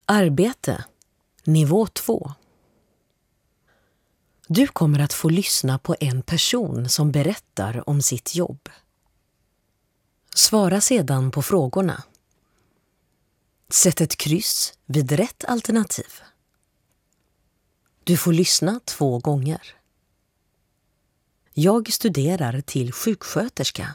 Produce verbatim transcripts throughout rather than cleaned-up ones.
Arbete, nivå två. Du kommer att få lyssna på en person som berättar om sitt jobb. Svara sedan på frågorna. Sätt ett kryss vid rätt alternativ. Du får lyssna två gånger. Jag studerar till sjuksköterska.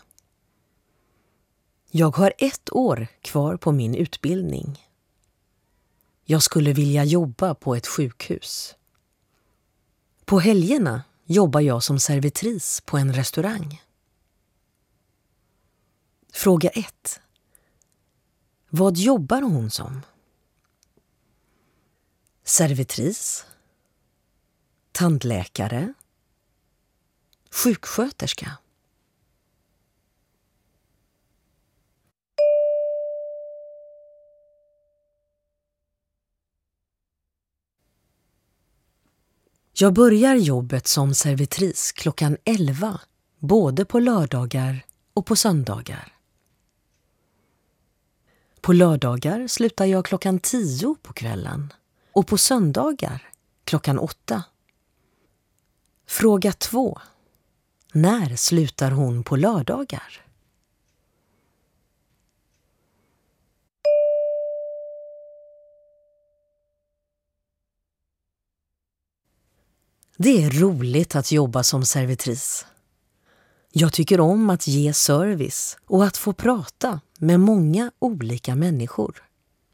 Jag har ett år kvar på min utbildning. Jag skulle vilja jobba på ett sjukhus. På helgerna jobbar jag som servitris på en restaurang. Fråga ett. Vad jobbar hon som? Servitris, tandläkare, sjuksköterska. Jag börjar jobbet som servitris klockan elva, både på lördagar och på söndagar. På lördagar slutar jag klockan tio på kvällen och på söndagar klockan åtta. Fråga två. När slutar hon på lördagar? Det är roligt att jobba som servitris. Jag tycker om att ge service och att få prata med många olika människor.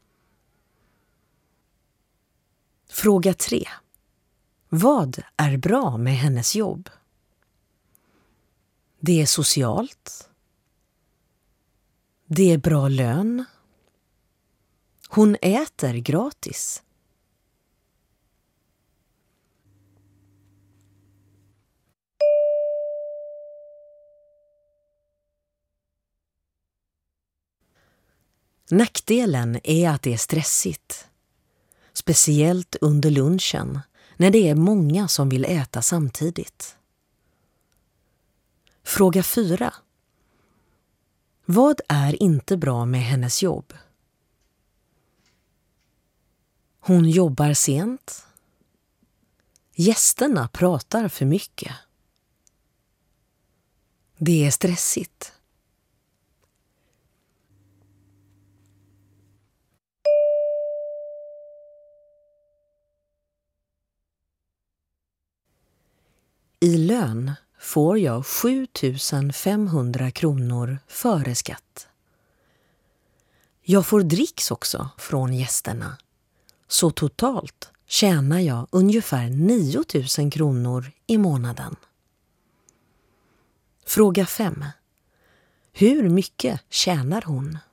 Fråga tre. Vad är bra med hennes jobb? Det är socialt. Det är bra lön. Hon äter gratis. Nackdelen är att det är stressigt. Speciellt under lunchen när det är många som vill äta samtidigt. Fråga fyra. Vad är inte bra med hennes jobb? Hon jobbar sent. Gästerna pratar för mycket. Det är stressigt. I lön får jag sju tusen femhundra kronor före skatt. Jag får dricks också från gästerna. Så totalt tjänar jag ungefär nio tusen kronor i månaden. Fråga fem. Hur mycket tjänar hon?